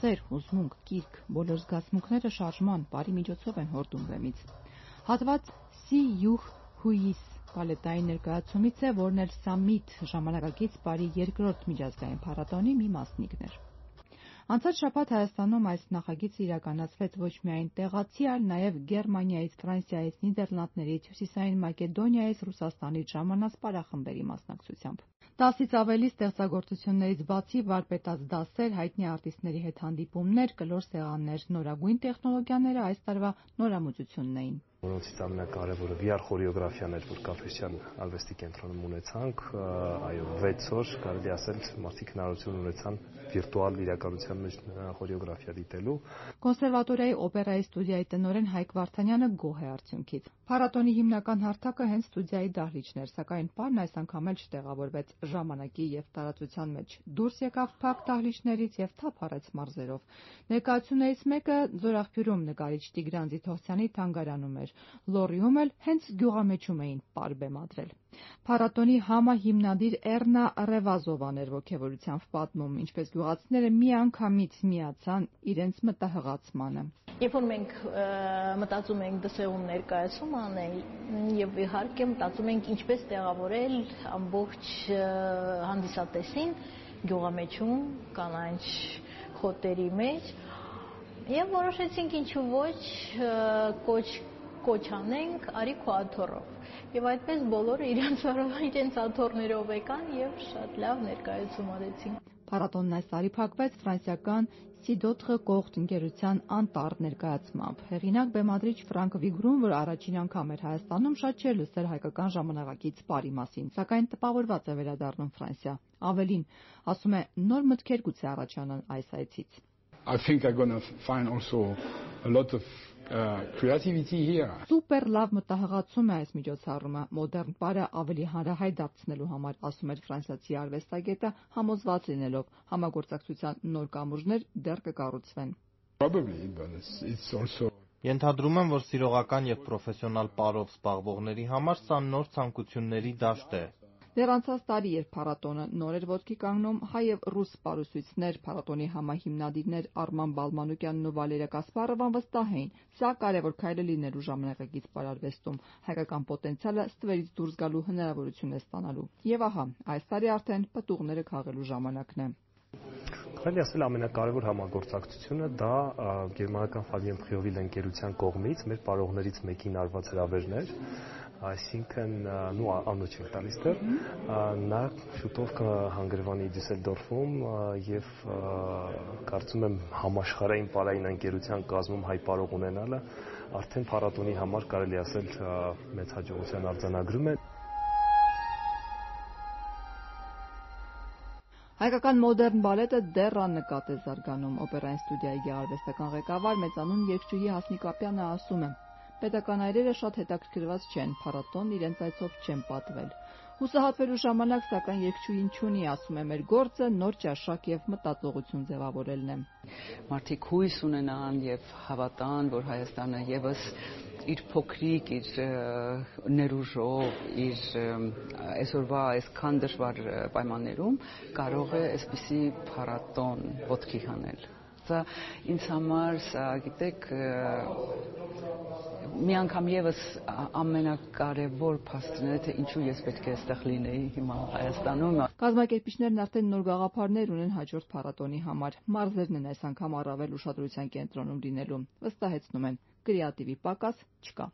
սեր, հուզմունք, կիրք, բոլոր զգացմունքները շարժման, բարի միջոցով են հորդում բեմից։ Հատված «Սի յուհ հույիս» բալետային ներկայացումից է, որն էլ Սամմիթ ժամանակակից բարի երկրորդ միջազգային փառատոնի մի մասնիկն էր։ Անցած շաբաթ Հայաստանում այս նախագիծը իրականացվեց ոչ միայն տեղացի, այլ նաև Գերմանիայից, Ֆրանսիայից, Նիդերլանդներից, Հյուսիսային Մակեդոնիայից, Ռուսաստանից ժամանած պարախմբերի մասնակցությամբ։ 10-ից ավելի ստեղծագործություններից բացի վարպետաց դասեր, հայտնի արտիստների հետ հանդիպումներ, կլոր սեղաններ, նորագույն տեխնոլոգիաները այս տարվա նորամուծությունն էին։ Որոնցից ամենակարևորը VR խորեոգրաֆիան էր, որ Կապրիսյան արվեստի կենտրոնում ունեցանք, այո 6 օր կարելի ասել մարդիկ հնարավորություն ունեցան վիրտուալ իրականության մեջ խորեոգրաֆիա դիտելու։ Կոնսերվատորիայի օպերայի ստուդիայի տնօրեն Հայկ Վարդանյանը գոհ է արդյունքից։ Փառատոնի հիմնական հարթակը հենց ստուդիայի դահլիճն էր, սակայն պարն այս անգամ էլ չտեղավորվեց ժամանակի եւ տարածության մեջ։ Դուրս եկավ փակ դահլիճներից եւ թափ առեց մարզերով։ Ներկայացումներից մեկը Ձորաղբյուրում նկարիչ Տիգրան Ձիթողցյանի թանգարանում էր։ Լոռիում էլ հենց գյուղամեջում էին պար բեմադրել։ Փառատոնի համահիմնադիր Էռնա Ռևազովան էր ոգևորությամբ պատմում, ինչպես գյուղացիները միանգամից միացան իրենց մտահղացմանը։ Երբ որ մենք մտածում ենք դսեղում ներկայացում անել եւ իհարկե մտածում ենք ինչպես տեղավորել ամբողջ հանդիսատեսին գյուղամեջում կանաչ խոտերի մեջ եւ որոշեցինք ինչու ոչ կոչ անենք արի քո աթոռով եւ այդպես բոլորը իրենց աթոռներով եկան եւ շատ լավ ներկայացում արեցին։ Փառատոնն այս տարի փակվեց ֆրանսիական Սիդոթխը կողտ ընկերության անտառ ներկայացմամբ։ Հեղինակ բեմադրիչ Ֆրանկ Վիգրուն, որ առաջին անգամ էր Հայաստանում, շատ չէր լսել հայկական ժամանակակից պարի մասին, սակայն տպավորված է վերադառնում Ֆրանսիա։ Ավելին, ասում է, նոր մտքեր գուցե առաջանան այս այցից։ I think I'm going to find also a lot of creativity here. Սուպեր լավ մտահղացում է այս միջոցառումը մոդեռն պարը ավելի հանրահայտ դարձնելու համար, ասում էր ֆրանսիացի արվեստագետը, համոզված լինելով համագործակցության նոր կամուրջներ դեռ կկառուցվեն։ Probably, but it's also Ենթադրում եմ, որ սիրողական եւ պրոֆեսիոնալ պարով զբաղվողների համար սա նոր ցանկությունների դաշտ է։ Դեռ անցած տարի, երբ փառատոնը նոր էր ոտքի կանգնում, հայ եւ ռուս պարուսույցներ, փառատոնի համահիմնադիրներ Արման Բալմանուկյանն ու Վալերիա Կասպարովան վստահ էին, սա կարևոր քայլ է լինելու ժամանակակից պարարվեստում, հայկական պոտենցիալը ստվերից դուրս գալու հնարավորություն է ստանալու։ Եվ ահա, այս տարի արդեն պտուղները քաղելու ժամանակն է։ Կարելի ասել ամենակարևոր համագործակցությունը դա գերմանական Ֆաբիեն Փրիովիլ ընկերության կողմից մեր պարողներից մեկին արված հրավերն էր, այսինքն անունը չենք տալիս դեռ, նա շուտով կհանգրվանի Դյուսելդորֆում եւ կարծում եմ համաշխարհային պարային ընկերության կազմում հայ պարող ունենալը արդեն փառատոնի համար կարելի ասել մեծ հաջողության արձանագրում է։ Հայկական մոդեռն բալետը դեռ աննկատ է զարգանում։ Օպերային ստուդիայի գեղարվեստական ղեկավար մեծանուն երգչուհի Հասմիկ Ապյանը ասում է. պետական այրերը շատ հետաքրքրված չեն, փառատոնն իրենց այցով չեն պատվել։ Հուսահատվելու ժամանակ, սակայն երգչուհին չունի, ասում է, մեր գործը նոր ճաշակ եւ մտածողություն ձևավորելն է։ Մարդիկ հույս ունենան եւ հավատան, որ Հայաստանը եւս իր փոքրիկ, իր ներուժով, իր այսօրվա այսքան դժվար պայմաններում կարող է այսպիսի փառատոն ոտքի հանել։ Սա ինձ համար, գիտեք, մի անգամ եւս ամենակարևոր փաստն է, թե ինչու ես պետք է այստեղ լինեի հիմա Հայաստանում։ Կազմակերպիչներն արդեն նոր գաղափարներ ունեն հաջորդ փառատոնի համար։ Մարզերն են այս անգամ առավել ուշադրության կենտրոնում լինելու։ Վստահեցնում են, կրեատիվի պակաս չկա։